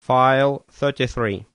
File 33.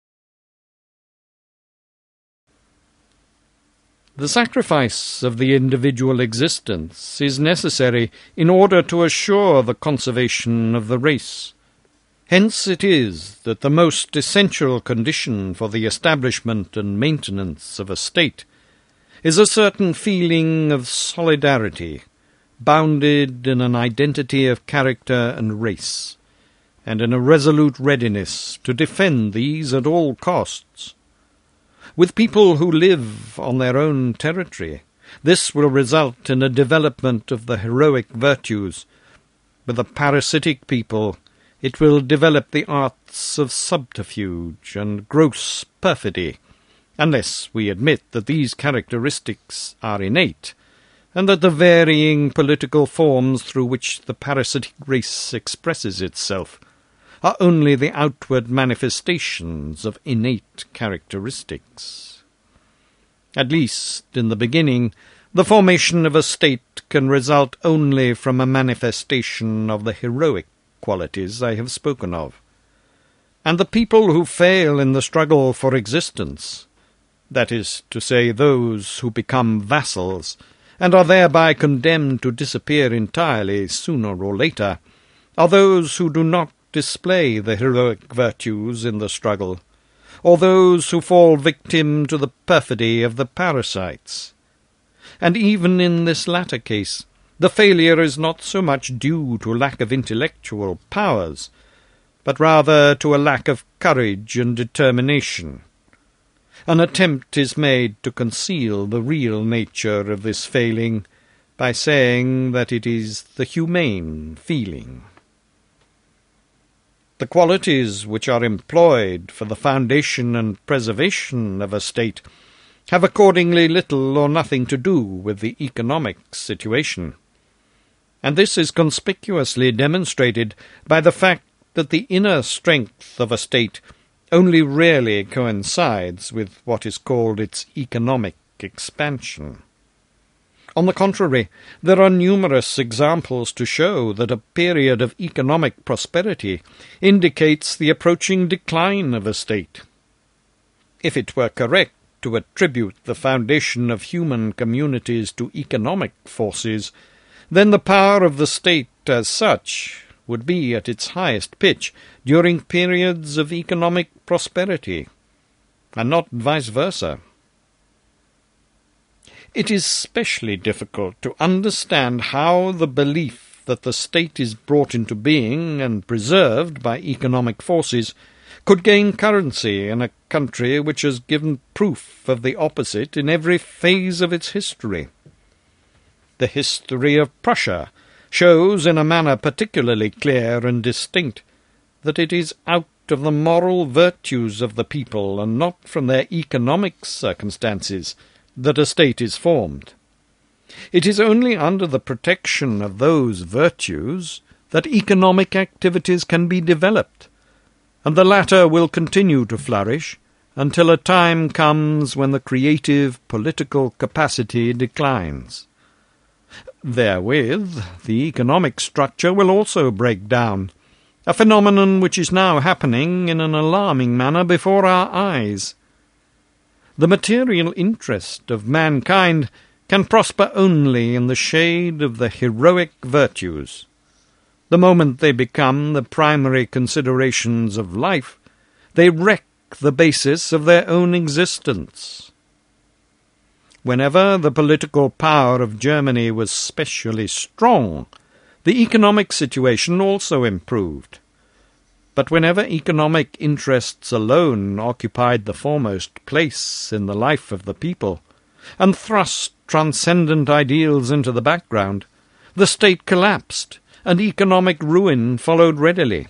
The sacrifice of the individual existence is necessary in order to assure the conservation of the race. Hence it is that the most essential condition for the establishment and maintenance of a state is a certain feeling of solidarity, bounded in an identity of character and race, and in a resolute readiness to defend these at all costs. With people who live on their own territory, this will result in a development of the heroic virtues. With a parasitic people, it will develop the arts of subterfuge and gross perfidy, unless we admit that these characteristics are innate, and that the varying political forms through which the parasitic race expresses itself are only the outward manifestations of innate characteristics. At least, in the beginning, the formation of a state can result only from a manifestation of the heroic qualities I have spoken of. And the people who fail in the struggle for existence, that is to say, those who become vassals, and are thereby condemned to disappear entirely sooner or later, are those who do not display the heroic virtues in the struggle, or those who fall victim to the perfidy of the parasites. And even in this latter case, the failure is not so much due to lack of intellectual powers, but rather to a lack of courage and determination. An attempt is made to conceal the real nature of this failing by saying that it is the humane feeling. The qualities which are employed for the foundation and preservation of a state have accordingly little or nothing to do with the economic situation, and this is conspicuously demonstrated by the fact that the inner strength of a state only rarely coincides with what is called its economic expansion. On the contrary, there are numerous examples to show that a period of economic prosperity indicates the approaching decline of a state. If it were correct to attribute the foundation of human communities to economic forces, then the power of the state as such would be at its highest pitch during periods of economic prosperity, and not vice versa. It is specially difficult to understand how the belief that the state is brought into being and preserved by economic forces could gain currency in a country which has given proof of the opposite in every phase of its history. The history of Prussia shows in a manner particularly clear and distinct that it is out of the moral virtues of the people and not from their economic circumstances that a state is formed. It is only under the protection of those virtues that economic activities can be developed, and the latter will continue to flourish until a time comes when the creative political capacity declines. Therewith, the economic structure will also break down, a phenomenon which is now happening in an alarming manner before our eyes. The material interest of mankind can prosper only in the shade of the heroic virtues. The moment they become the primary considerations of life, they wreck the basis of their own existence. Whenever the political power of Germany was specially strong, the economic situation also improved. But whenever economic interests alone occupied the foremost place in the life of the people, and thrust transcendent ideals into the background, the state collapsed, and economic ruin followed readily.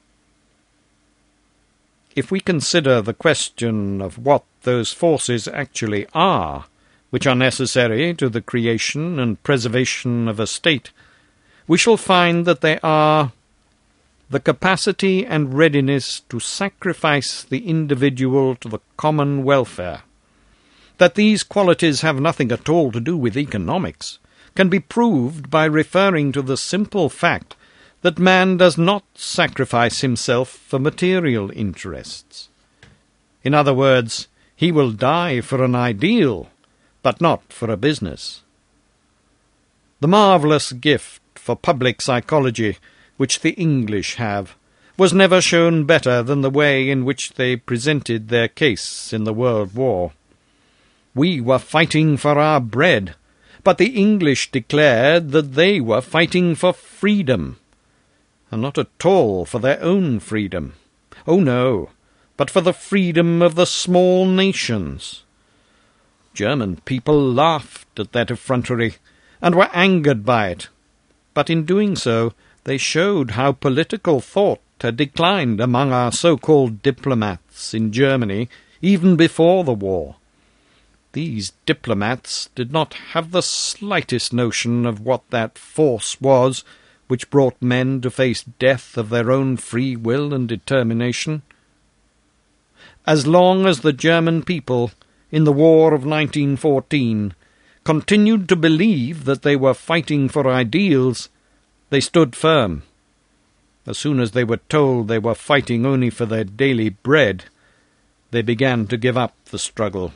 If we consider the question of what those forces actually are, which are necessary to the creation and preservation of a state, we shall find that they are the capacity and readiness to sacrifice the individual to the common welfare. That these qualities have nothing at all to do with economics can be proved by referring to the simple fact that man does not sacrifice himself for material interests. In other words, he will die for an ideal, but not for a business. The marvellous gift for public psychology which the English have was never shown better than the way in which they presented their case in the World War. We were fighting for our bread, but the English declared that they were fighting for freedom, and not at all for their own freedom. Oh no, but for the freedom of the small nations. German people laughed at that effrontery, and were angered by it, but in doing so they showed how political thought had declined among our so-called diplomats in Germany even before the war. These diplomats did not have the slightest notion of what that force was which brought men to face death of their own free will and determination. As long as the German people, in the War of 1914, continued to believe that they were fighting for ideals, they stood firm. As soon as they were told they were fighting only for their daily bread, they began to give up the struggle.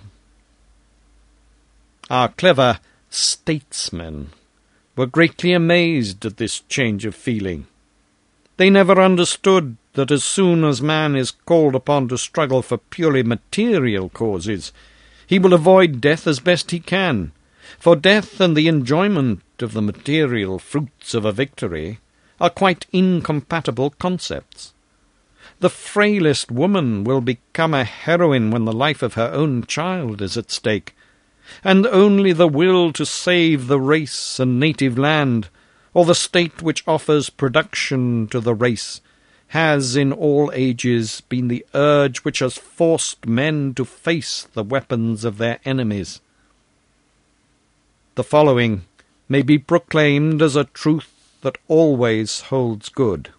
Our clever statesmen were greatly amazed at this change of feeling. They never understood that as soon as man is called upon to struggle for purely material causes, he will avoid death as best he can, for death and the enjoyment of the material fruits of a victory are quite incompatible concepts. The frailest woman will become a heroine when the life of her own child is at stake, and only the will to save the race and native land, or the state which offers production to the race, has in all ages been the urge which has forced men to face the weapons of their enemies. The following may be proclaimed as a truth that always holds good.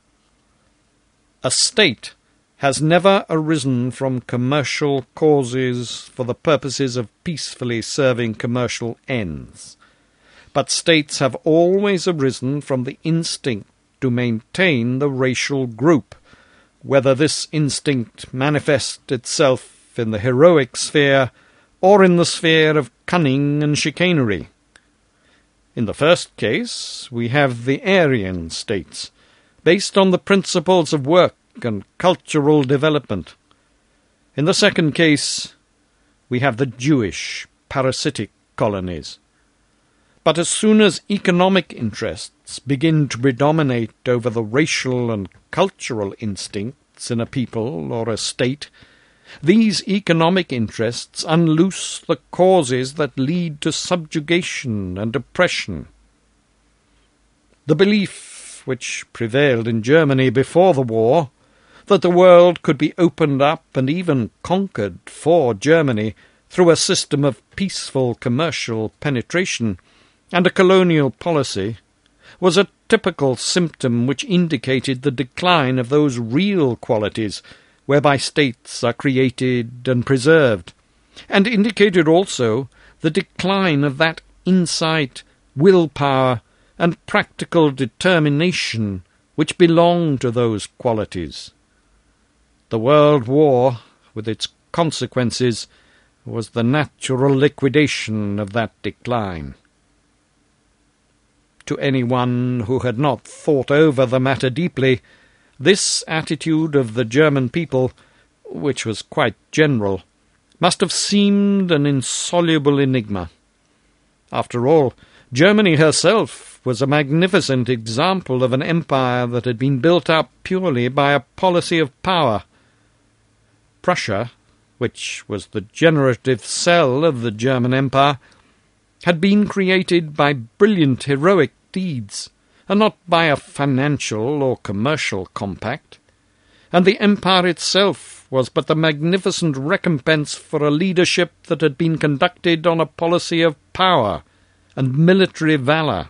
A state has never arisen from commercial causes for the purposes of peacefully serving commercial ends, but states have always arisen from the instinct to maintain the racial group, whether this instinct manifest itself in the heroic sphere or in the sphere of cunning and chicanery. In the first case, we have the Aryan states, based on the principles of work and cultural development. In the second case, we have the Jewish parasitic colonies. But as soon as economic interests begin to predominate over the racial and cultural instincts in a people or a state, these economic interests unloose the causes that lead to subjugation and oppression. The belief which prevailed in Germany before the war, that the world could be opened up and even conquered for Germany through a system of peaceful commercial penetration and a colonial policy, was a typical symptom which indicated the decline of those real qualities whereby states are created and preserved, and indicated also the decline of that insight, willpower, and practical determination which belong to those qualities. The World War, with its consequences, was the natural liquidation of that decline. To anyone who had not thought over the matter deeply, this attitude of the German people, which was quite general, must have seemed an insoluble enigma. After all, Germany herself was a magnificent example of an empire that had been built up purely by a policy of power. Prussia, which was the generative cell of the German Empire, had been created by brilliant heroic deeds, and not by a financial or commercial compact, and the empire itself was but the magnificent recompense for a leadership that had been conducted on a policy of power and military valour.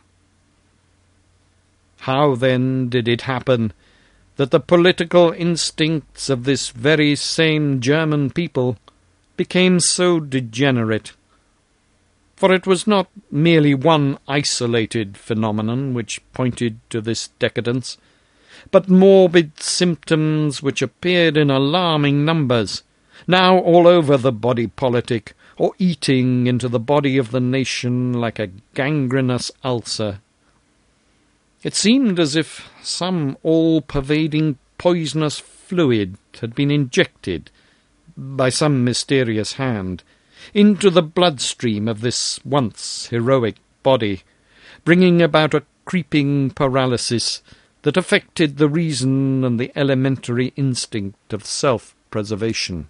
How, then, did it happen that the political instincts of this very same German people became so degenerate? For it was not merely one isolated phenomenon which pointed to this decadence, but morbid symptoms which appeared in alarming numbers, now all over the body politic, or eating into the body of the nation like a gangrenous ulcer. It seemed as if some all-pervading poisonous fluid had been injected, by some mysterious hand, into the bloodstream of this once heroic body, bringing about a creeping paralysis that affected the reason and the elementary instinct of self-preservation.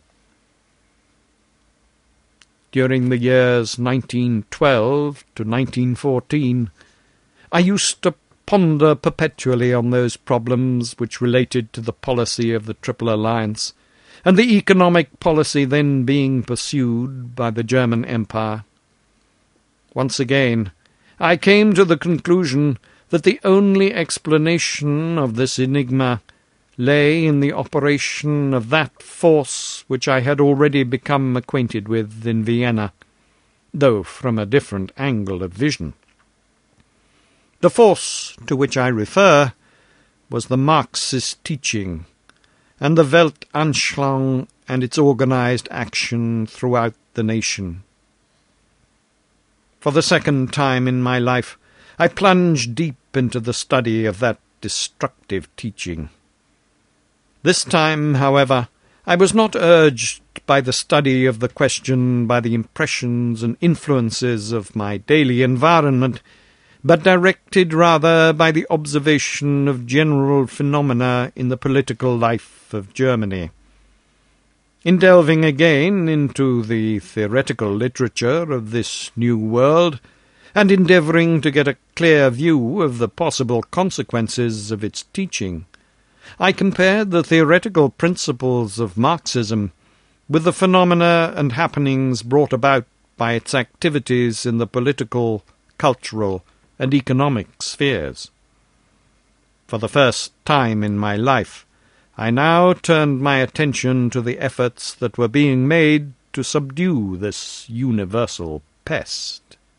During the years 1912 to 1914, I used to ponder perpetually on those problems which related to the policy of the Triple Alliance, and the economic policy then being pursued by the German Empire. Once again, I came to the conclusion that the only explanation of this enigma lay in the operation of that force which I had already become acquainted with in Vienna, though from a different angle of vision. The force to which I refer was the Marxist teaching, and the Weltanschauung and its organized action throughout the nation. For the second time in my life, I plunged deep into the study of that destructive teaching. This time, however, I was not urged by the study of the question by the impressions and influences of my daily environment, but directed rather by the observation of general phenomena in the political life of Germany. In delving again into the theoretical literature of this new world, and endeavouring to get a clear view of the possible consequences of its teaching, I compared the theoretical principles of Marxism with the phenomena and happenings brought about by its activities in the political, cultural, and economic spheres. For the first time in my life, I now turned my attention to the efforts that were being made to subdue this universal pest.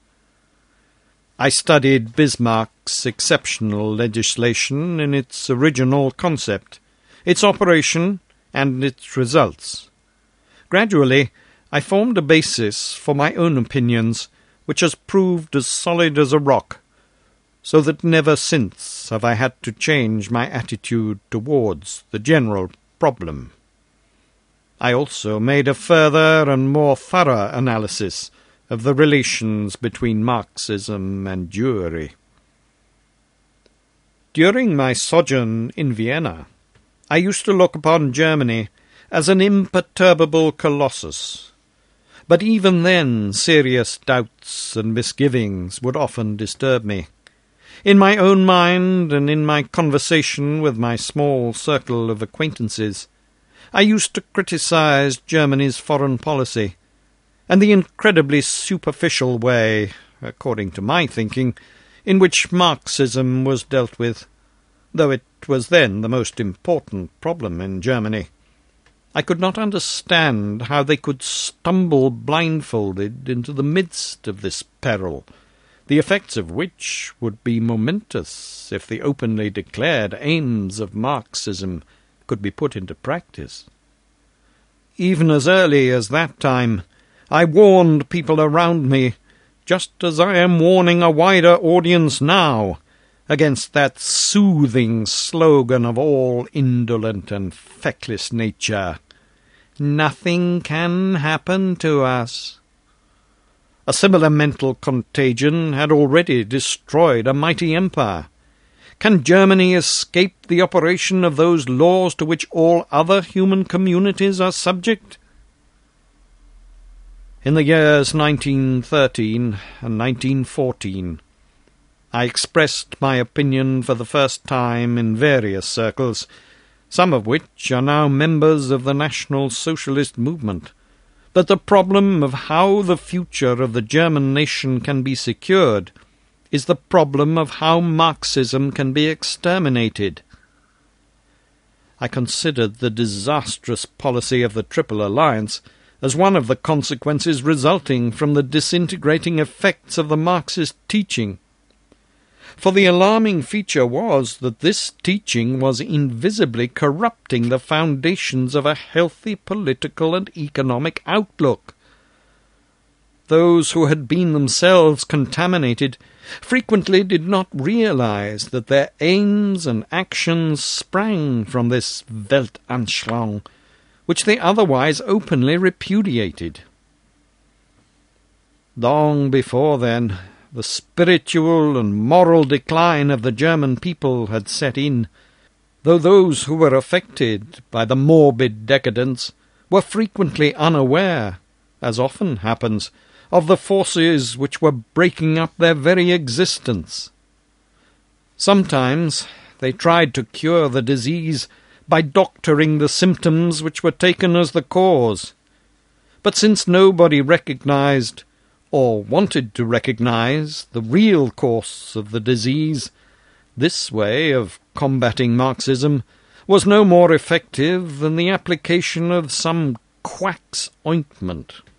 I studied Bismarck's exceptional legislation in its original concept, its operation, and its results. Gradually, I formed a basis for my own opinions, which has proved as solid as a rock, so that never since have I had to change my attitude towards the general problem. I also made a further and more thorough analysis of the relations between Marxism and Jewry. During my sojourn in Vienna, I used to look upon Germany as an imperturbable colossus, but even then serious doubts and misgivings would often disturb me. In my own mind and in my conversation with my small circle of acquaintances, I used to criticize Germany's foreign policy, and the incredibly superficial way, according to my thinking, in which Marxism was dealt with, though it was then the most important problem in Germany. I could not understand how they could stumble blindfolded into the midst of this peril, the effects of which would be momentous if the openly declared aims of Marxism could be put into practice. Even as early as that time, I warned people around me, just as I am warning a wider audience now, against that soothing slogan of all indolent and feckless nature, "Nothing can happen to us." A similar mental contagion had already destroyed a mighty empire. Can Germany escape the operation of those laws to which all other human communities are subject? In the years 1913 and 1914, I expressed my opinion for the first time in various circles, some of which are now members of the National Socialist movement, that the problem of how the future of the German nation can be secured is the problem of how Marxism can be exterminated. I considered the disastrous policy of the Triple Alliance as one of the consequences resulting from the disintegrating effects of the Marxist teaching. For the alarming feature was that this teaching was invisibly corrupting the foundations of a healthy political and economic outlook. Those who had been themselves contaminated frequently did not realize that their aims and actions sprang from this Weltanschauung, which they otherwise openly repudiated. Long before then, the spiritual and moral decline of the German people had set in, though those who were affected by the morbid decadence were frequently unaware, as often happens, of the forces which were breaking up their very existence. Sometimes they tried to cure the disease by doctoring the symptoms which were taken as the cause. But since nobody recognized, or wanted to recognize, the real course of the disease, this way of combating Marxism was no more effective than the application of some quack's ointment.